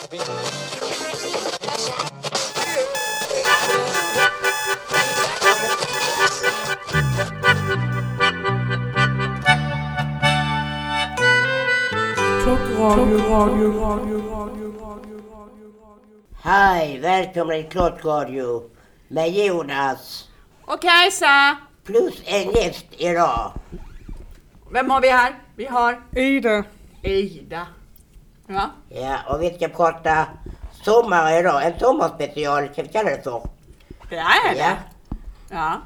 Hej, välkommen till Klottradio med Jonas. Och Kajsa. Plus en gäst idag. Vem har vi här? Vi har Ida. Ja. Ja, och vi ska prata sommar idag. En sommarspecial, ska vi kalla det för. Det är det. Ja. Ja.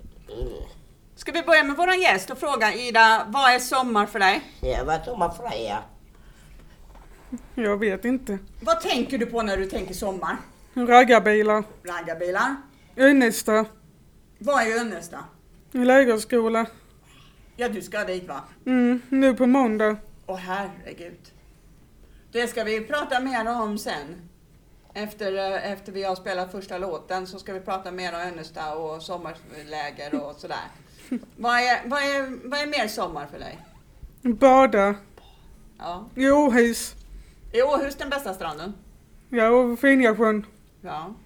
Ska vi börja med våran gäst och fråga Ida, vad är sommar för dig? Ja, vad är sommar för dig, ja? Jag vet inte. Vad tänker du på när du tänker sommar? Raggarbilar. Raggarbilar. Önnesta. Vad är Önnesta? Lägerskola. Ja, du ska dit va? Nu på måndag. Åh herregud. Det ska vi prata mer om sen. Efter vi har spelat första låten så ska vi prata mer om Önnesta och sommarläger och sådär. Vad är mer sommar för dig? Bada. Ja. I Åhus. Är Åhus den bästa stranden? Ja, och Finjasjön. Ja.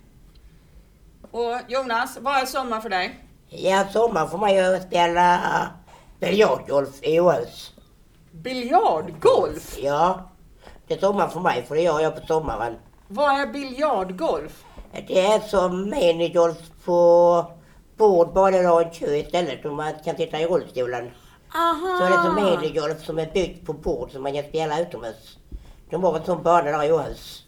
Och Jonas, vad är sommar för dig? Ja, sommar får man ju spela biljardgolf i Åhus. Biljardgolf? Ja, det är sommar för mig, för det gör jag på sommaren. Vad är biljardgolf? Det är som minigolf på bord, bara då en kö istället, och man kan sitta i rullstolen. Aha! Så är det som minigolf som är byggt på bord som man kan spela utomhus. De har en sån bana där i Åhus.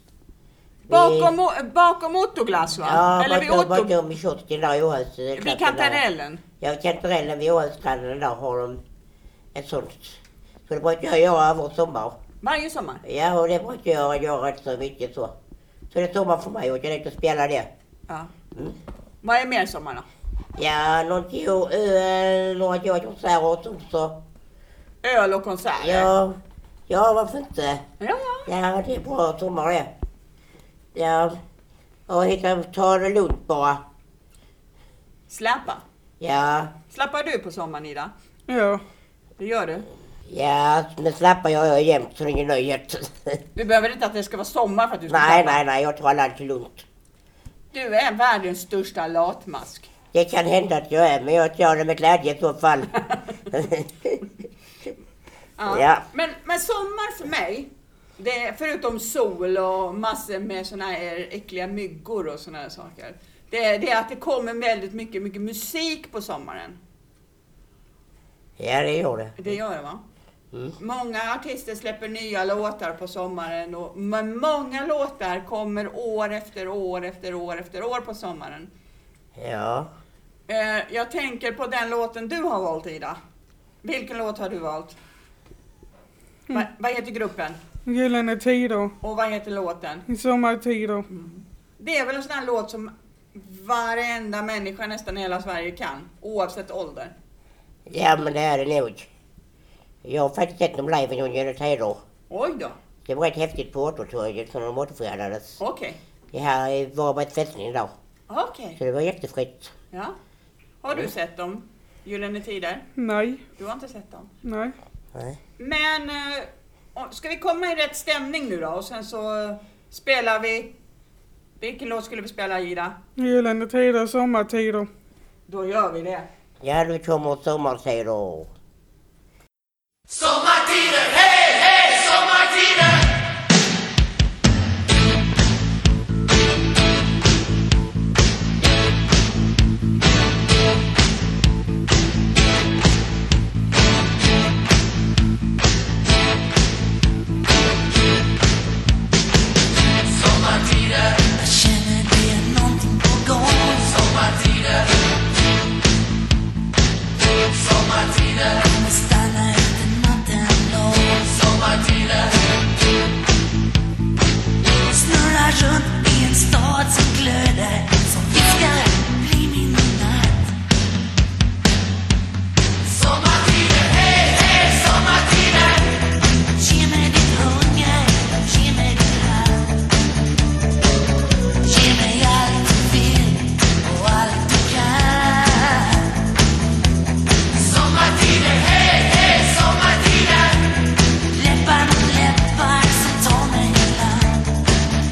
Bakom Ottoglass va? Ja, eller vid Otto... bakom i kiosken där i Åhus. Vid Kantarellen? Ja, vid Kantarellen vid Åhusstranden där har de ett sånt. Så det brukar jag göra över sommar. Varje sommar? Ja, och det brukar jag göra rätt så mycket så. Så det är sommar för mig och jag är inte att spela det. Ja. Vad är mer sommar då? Ja, någonting öl och att jag konserter och sånt så. Öl och konserter? Ja, varför inte? Ja. Ja, det är bra sommar det. Ja, och ta det lugnt bara. Släppa? Ja. Slappar du på sommaren Ida? Ja. Det gör du? Ja, men slappar jag jämt så det är ingen nöjet. Du behöver inte att det ska vara sommar för att du ska slappa? Nej, jag tar allt lugnt. Du är världens största latmask. Det kan hända att jag är, men jag gör det med glädje i så fall. Ja. Men sommar för mig, det är, förutom sol och massor med såna här äckliga myggor och såna här saker. Det är att det kommer väldigt mycket musik på sommaren. Ja, det gör det. Det gör det va? Många artister släpper nya låtar på sommaren men många låtar kommer år efter år på sommaren. Ja. Jag tänker på den låten du har valt Ida. Vilken låt har du valt? Vad heter gruppen? Gyllene tider. Och vad heter låten? I sommartider. Det är väl en sån här låt som varenda människa nästan i hela Sverige kan. Oavsett ålder. Ja, men det är det nog. Jag har faktiskt sett dem live en gång i tider. Oj då. Det var rätt häftigt på Återtorget som de återförenades. Okej. Det här var bara ett fästning då. Okej. Så det var jättefritt. Ja. Har du sett dem? Gyllene tider? Nej. Du har inte sett dem? Nej. Men ska vi komma i rätt stämning nu då? Och sen så spelar vi... Vilken låt skulle vi spela Ida? Gyllene tider, sommartider. Då gör vi det. Ja, nu kommer sommartider. Sommartider, hej, hej, sommartider! Sommartider, jag känner det är någonting på gång. Sommartider, sommartider, kommer stanna efter natten lång. Sommartider, snurrar runt i en stad som glöder, som viskar bli min natt. Sommartider, hej, hej, sommartider. Ge mig ditt hunger, ge mig din hand. Ge mig allt du vill och allt du kan. Sommartider, hej, hej, sommartider. Läppar mot läppar som tar mig i land.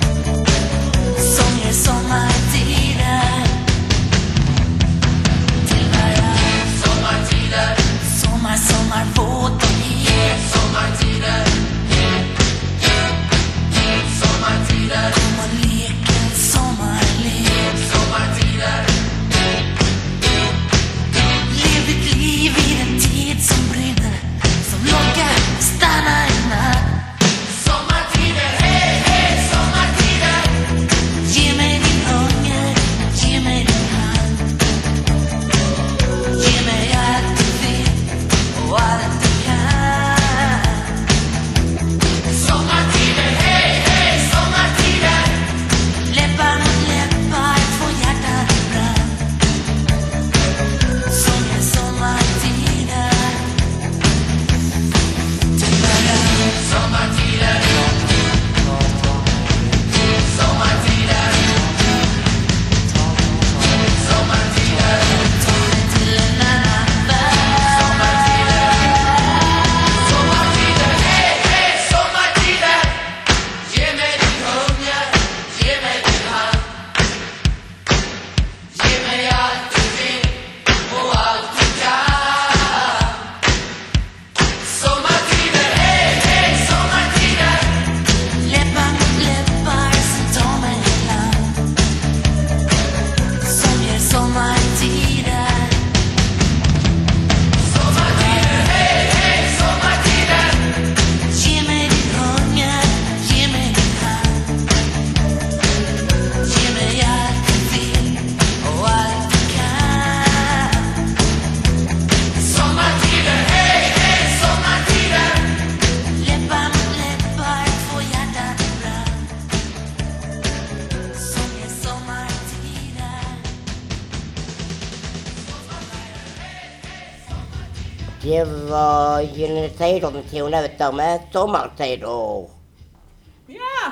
Det var Gyllene Tider som tog ut där med sommartider. Ja!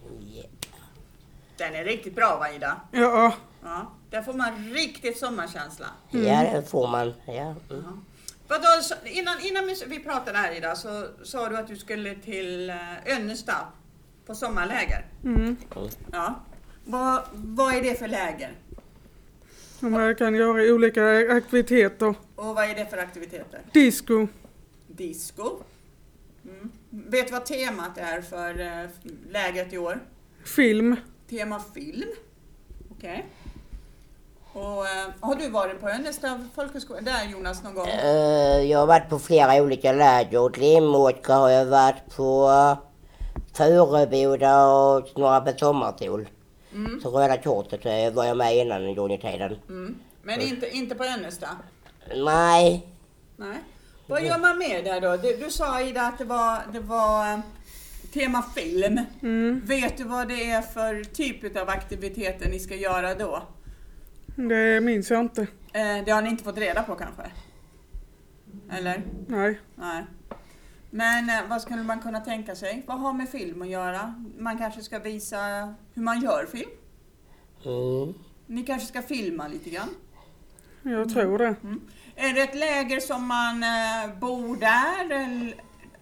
Den är riktigt bra, va, Ida? Ja. Ja, där får man riktigt sommarkänsla. Ja, det får man. Ja. Mm. Vadå, innan vi pratade här, Ida, så sa du att du skulle till Önnesta på sommarläger. Mm. Ja. Vad är det för läger? Och man kan göra olika aktiviteter. Och vad är det för aktiviteter? Disco. Disco. Vet du vad temat är för lägret i år? Film. Tema film. Okej. Och har du varit på Önnesta folkhögskola där, Jonas, någon gång? Jag har varit på flera olika läger. Glimåkra har jag varit på, Fureboda och några på Sommartol. Så Röda Kortet var jag med innan en gång i tiden. Men inte på Önnesta? Nej. Nej. Vad gör man med där då? Du sa, Ida, att det var tema film. Vet du vad det är för typ av aktiviteter ni ska göra då? Det minns jag inte. Det har ni inte fått reda på kanske? Eller? Nej. Nej. Men vad skulle man kunna tänka sig? Vad har med film att göra? Man kanske ska visa hur man gör film? Ni kanske ska filma lite grann? Jag tror det. Är det ett läger som man bor där? Eller,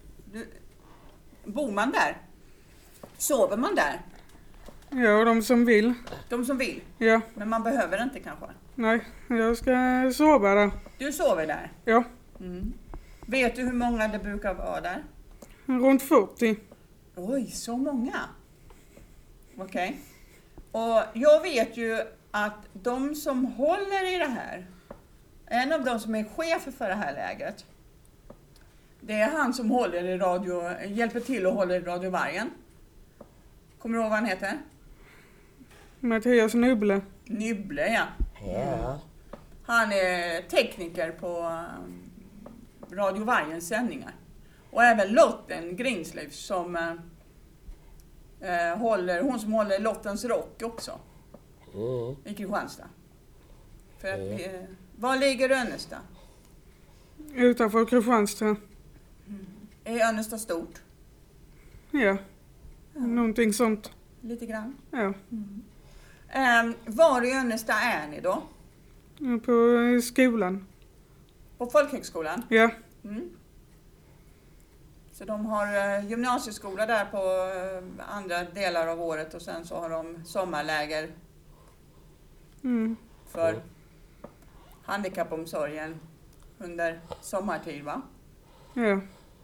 bor man där? Sover man där? Ja, de som vill. De som vill? Ja. Men man behöver inte kanske? Nej, jag ska sova där. Du sover där? Ja. Vet du hur många det brukar vara där? Runt 40. Oj, så många? Okej. Och jag vet ju att de som håller i det här, en av de som är chef för det här lägret, det är han som håller i hjälper till och håller i Radio Vargen. Kommer du ihåg vad han heter? Mattias Nubble. Nybble, ja. Ja. Han är tekniker på Radio Vargens sändningar. Och även Lotten Grinslöv som hon som håller Lottens Rock också. I Kristianstad. För att var ligger Önnesta? Utanför Kristianstad. Är Önnesta stort? Ja. Någonting sånt. Lite grann. Ja. Var i Önnesta är ni då? På skolan. På folkhögskolan? Ja. Så de har gymnasieskola där på andra delar av året och sen så har de sommarläger för handikappomsorgen under sommartid, va? Ja.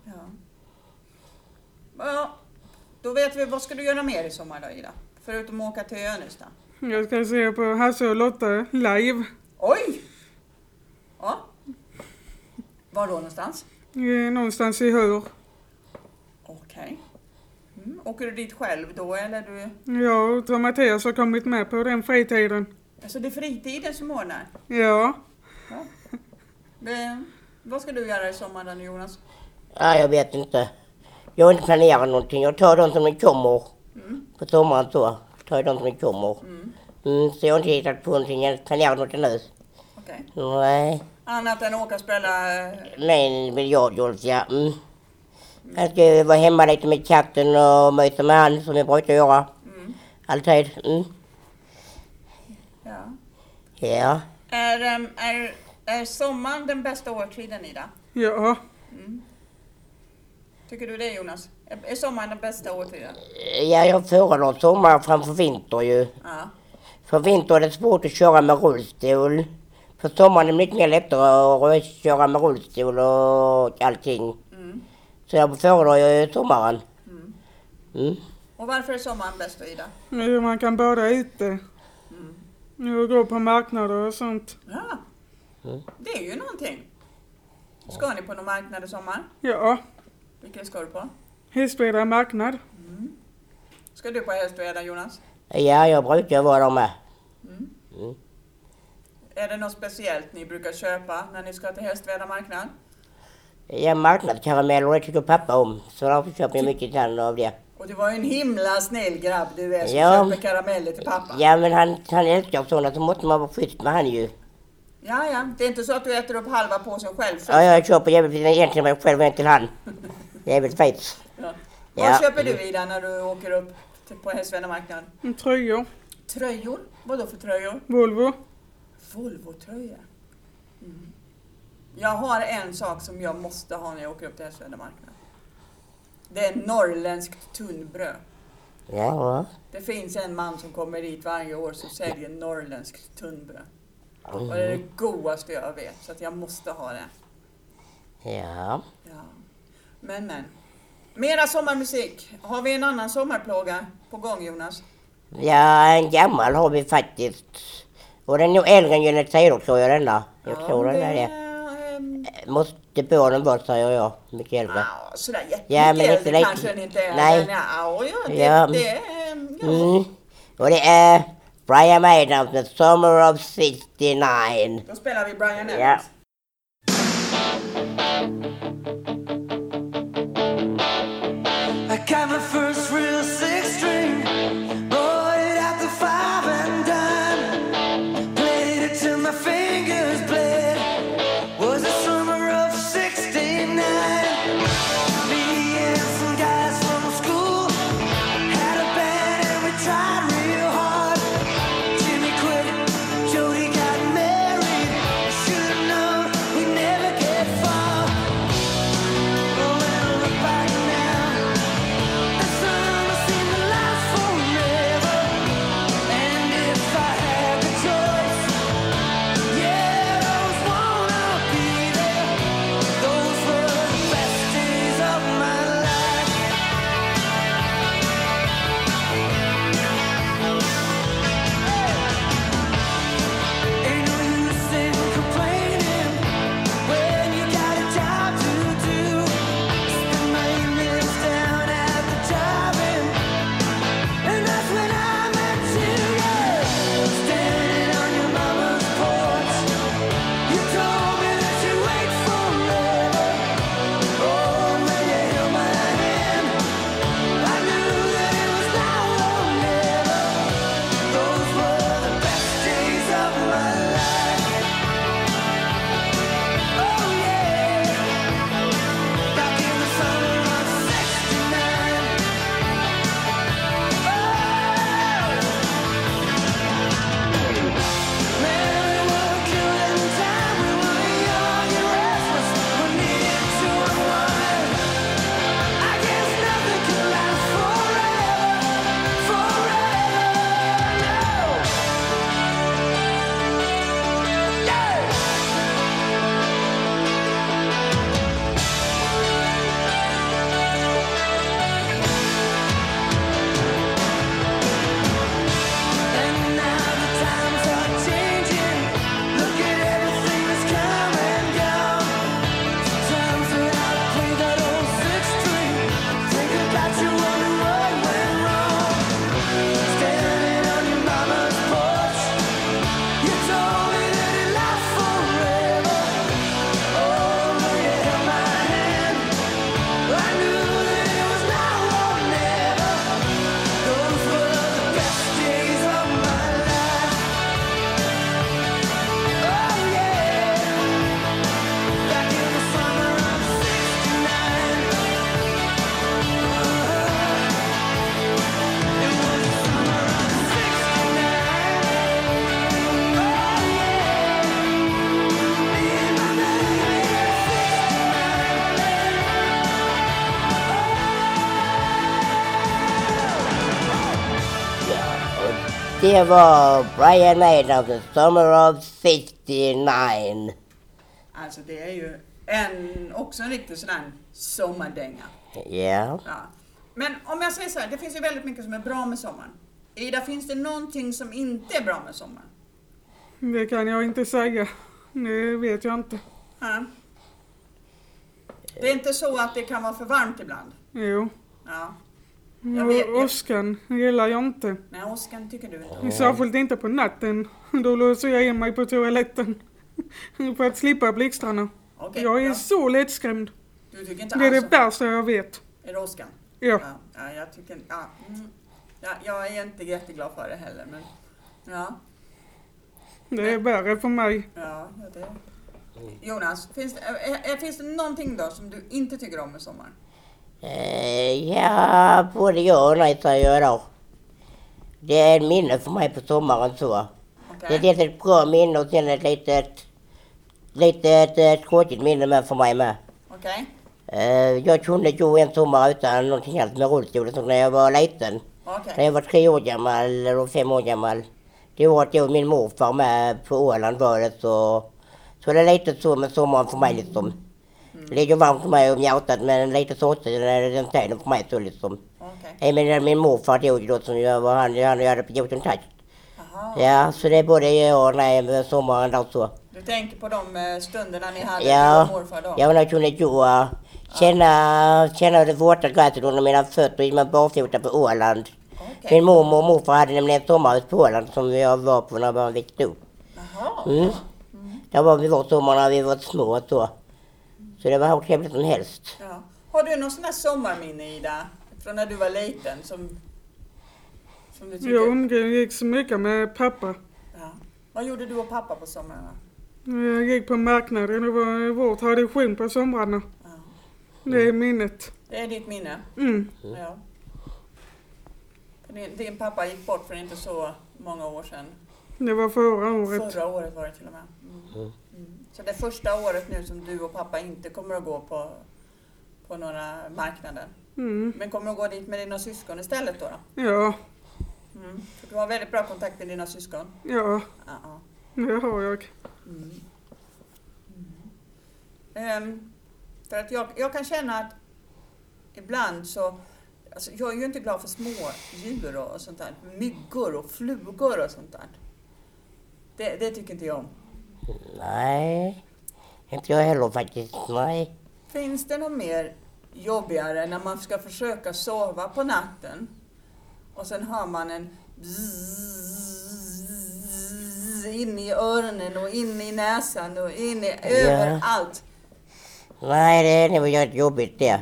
Ja, då vet vi, vad ska du göra mer i sommar då, Ida? Förutom att åka till Önnesta. Jag ska se på Hasse och Lotta live. Oj! Ja. Var då någonstans? Någonstans i Hör. Okej. Åker du dit själv då, eller du? Jag och Mattias har kommit med på den fritiden. Alltså det är fritiden som ordnar? Ja. Vad ska du göra i sommar då, Jonas? Ja, jag vet inte. Jag har inte planerat någonting. Jag tar de som de kommer. På sommaren så. Tar jag de som de kommer. Så jag har inte hittat på någonting. Jag planerar något nu. Okej. Nej. Annat än åka och spela... Nej, biljardgolf, ja. Jag ska vara hemma lite med katten och mysa med han som jag brukar göra. Alltid. Ja. Ja. Är sommaren den bästa årstiden, Ida? Ja. Tycker du det, Jonas? Är sommaren den bästa årstiden? Ja, jag föredrar sommar framför vinter ju. Ja. För vinter är det svårt att köra med rullstol. För sommaren är det mycket mer lättare att köra med rullstol och allting. Så jag föredrar ju sommaren. Och varför är sommaren bäst då, Ida? Man kan bada ute. Och gå på marknader och sånt. Ja. Det är ju någonting. Ska ni på någon marknad i sommar? Ja. Vilken ska du på? Hästveda marknad. Ska du på Hästveda, Jonas? Ja, jag brukar vara där med. Är det något speciellt ni brukar köpa när ni ska till Hästveda marknad? Ja, marknadskarameller, det tycker pappa om. Så därför köper jag mycket till av det. Och du var ju en himla snäll grabb du är som Ja. köper karameller till pappa. Ja, men han älskar sådana, så måste man vara schysst med han ju. Ja. Det är inte så att du äter upp halva påsen själv. Ja, jag köper egentligen mig själv och en till han. Jävligt fett. Ja. Ja. Vad köper du Ida när du åker upp på Hästvännermarknaden? Tröjor. Tröjor? Vad då för tröjor? Volvo. Volvo-tröja. Jag har en sak som jag måste ha när jag åker upp till Hästvännermarknaden. Det är norrländskt tunnbröd. Ja. Det finns en man som kommer dit varje år som säljer norrländskt tunnbröd. Och det är det godaste jag vet, så att jag måste ha det. Ja. Ja. Men. Mera sommarmusik. Har vi en annan sommarplåga på gång, Jonas? Ja, en gammal har vi faktiskt. Och den är nog äldre än Gyllene Tider tror jag denna. Jag tror den är måste på den vara, säger jag. Mycket äldre. Ja, sådär jättemycket Ja, men äldre lite- kanske den inte är. Nej. Men Ja. Och det är Brian May of the Summer of 69. Då spelar vi Brian Adams. Ja. I got my first real six string, bought it at the five and dime, played it till my fingers bled. Was the summer of '69. Me and some guys from school had a band and we tried real hard. Jimmy quit, Jody got married. Should've known we'd never get far. Oh, when I look back now, the summer seemed to last forever. And if I had the choice, yeah, those wanna be there. Those were the best days of my life. Ain't no use in complaining when you got a job to do. Spend my evenings down at the drive-in, and that's when I met you. Yeah, standing on your mama's porch, you told me that you wait forever. Oh, when you held my hand, I knew that it was now or never. Those were the best days of my life. Oh yeah, back in the summer of '69. Man, we were killing time. We were young and restless. We needed to unwind. I guess nothing can last forever, no. Yeah. And now the times are changing. Look at everything that's come and gone. Sometimes when I play that old six string, think about you, wonder what went wrong. Standing on your mama's porch, you told me that it lasts forever. Oh, when you held my hand, I knew that it was now or never. Those were the best days of my life. Oh yeah, back in the summer of '69. It was the summer of '69. Oh yeah, me and my baby Det var Brian May of the Summer of 69. Alltså det är ju också en riktig sån här sommardänga. Ja. Ja. Men om jag säger så här, det finns ju väldigt mycket som är bra med sommaren. Ida, finns det någonting som inte är bra med sommaren? Det kan jag inte säga. Det vet jag inte. Ja. Det är inte så att det kan vara för varmt ibland? Jo. Ja. Jag vet- Och åskan gillar jag inte. Nej, Oskar tycker du inte. Särskilt inte på natten. Då låser jag in mig på toaletten. För att slippa blixtrarna. Okej, Jag är ja. så lättskrämd. Du tycker inte Det är alls det värsta jag vet. Är det Oskar? Ja. Ja, jag tycker... Ja, jag är inte jätteglad för det heller, men... Ja. Det är värre för mig. Ja, det. Jonas, finns det någonting då som du inte tycker om med sommar? Ja, både ja och nej säger jag då. Det är ett minne för mig på sommaren så. Okej. Det är ett bra minne och sen ett litet skojigt minne med för mig med. Okej. Jag kunde gå en sommar utan någonting alls med rullstol så när jag var liten. När Okej. jag var 3 år gammal eller 5 år gammal. Det var att jag och min morfar med på Åland var det så det är lite så med sommaren för mig liksom. Det är ju varmt för mig och mjautat men lite såsigt när den tiden för mig så liksom. Okej. Men min morfar dog då som jag var han hade gjort en touch. Jaha. Ja, så det är både jag och nej med sommaren då så. Du tänker på de stunderna ni hade Ja, med morfar då? jag när kunde gå känna det våta gräset under mina fötter med barfota på Åland. Okej. Min mormor och morfar hade nämligen ett sommarhus på Åland som jag var på när jag var växt upp. Jaha. Där var vi var sommar när vi var små och så. Så det var hur trevligt som helst. Ja. Har du någon sån här sommarminne, Ida? Från när du var liten som du tycker? Jag umgicks mycket med pappa. Ja. Vad gjorde du och pappa på somrarna? Jag gick på marknaden. Det var vår tradition på somrarna. Ja. Det är minnet. Det är ditt minne? Mm. Ja. Din pappa gick bort för inte så många år sedan. Det var förra året. Förra året var det till och med. Så det är första året nu som du och pappa inte kommer att gå på några marknader. Mm. Men kommer att gå dit med dina syskon istället då? Ja, Så du har väldigt bra kontakt med dina syskon? ja, Ja. det har jag. För att jag kan känna att ibland så, alltså jag är ju inte glad för små djur och sånt där, myggor och flugor och sånt där. Det tycker inte jag om. Nej, inte jag heller faktiskt. Nej. Finns det något mer jobbigare när man ska försöka sova på natten och sen hör man en bzzz in i öronen och in i näsan och in i överallt? Nej, det är nog inte jobbigt det.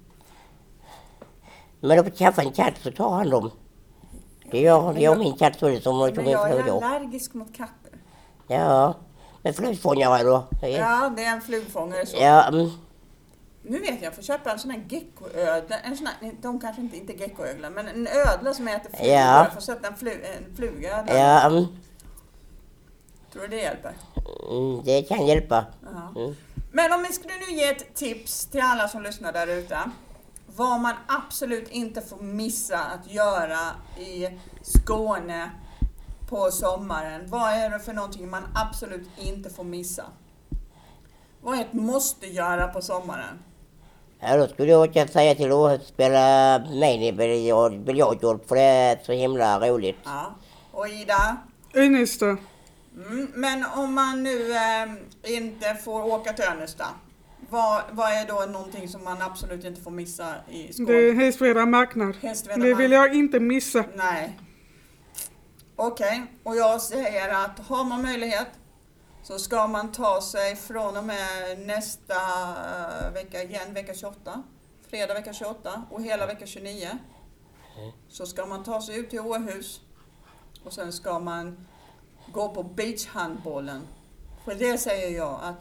Men om jag skaffar en katt så tar han dem. Det gör min katt så det som Men jag är flugor. allergisk mot katter. Ja, men flugfångare då. Ja, det är en flugfångare så. Ja, Nu vet jag får köpa en sån här geckoödla, de kanske inte geckoödla, men en ödla som äter flugor. Ja. Jag får sätta en fluga där. ja, Tror du det hjälper? det kan hjälpa. Ja. Men om vi skulle nu ge ett tips till alla som lyssnar där ute. Vad man absolut inte får missa att göra i Skåne på sommaren. Vad är det för någonting man absolut inte får missa? Vad är ett måste göra på sommaren? Ja, då skulle jag åka säga till att spela mini-biljardgolf för det är så himla roligt. Ja. Och Ida? Ynesta. Men om man nu inte får åka till Önnesta, vad är då någonting som man absolut inte får missa i Skåne? Det är Hästveda marknad. Hästveda Det vill jag inte missa. Nej. Okej, och jag säger att har man möjlighet så ska man ta sig från och med nästa vecka igen, vecka 28. Fredag vecka 28 och hela vecka 29. Så ska man ta sig ut till Åhus och sen ska man gå på beachhandbollen. För det säger jag att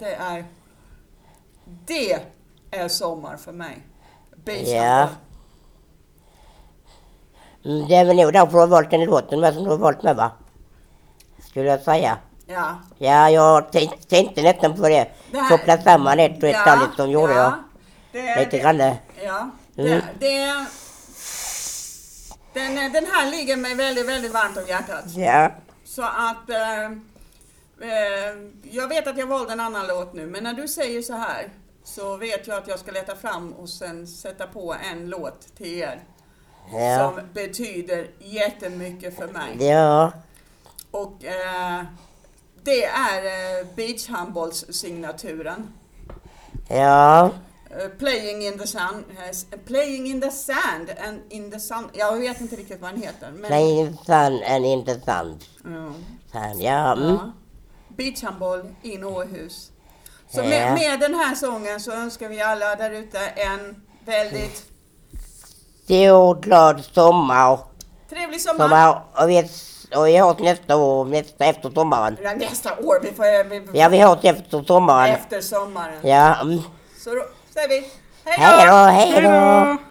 det är sommar för mig. Beachhandboll. Det är väl nog därför du har valt den låten med som du har valt med va? Skulle jag säga. Ja. Ja, jag tänkte nästan på det. Det här- Koppla samman ett och ett annat som gjorde jag. Lite grann. Ja, den här ligger mig väldigt, väldigt varmt om hjärtat. Ja. Så att jag vet att jag valde en annan låt nu, men när du säger så här så vet jag att jag ska leta fram och sen sätta på en låt till er Ja. som betyder jättemycket för mig. Ja. Och det är beachhandbollssignaturen. Ja. Playing in the sun and in the sun. Jag vet inte riktigt vad den heter. Men, Plain sun and intressant. ja. Sun, ja. Ja. Beachhandboll i Åhus. Så Ja. med den här sången så önskar vi alla där ute en väldigt Stor glad sommar. trevlig sommar. Och och vi hörs nästa år, efter sommaren. Ja, nästa år, Ja, vi hörs efter sommaren. efter sommaren. Ja, Så då säger vi hej då! hej då, hej Hej då. då!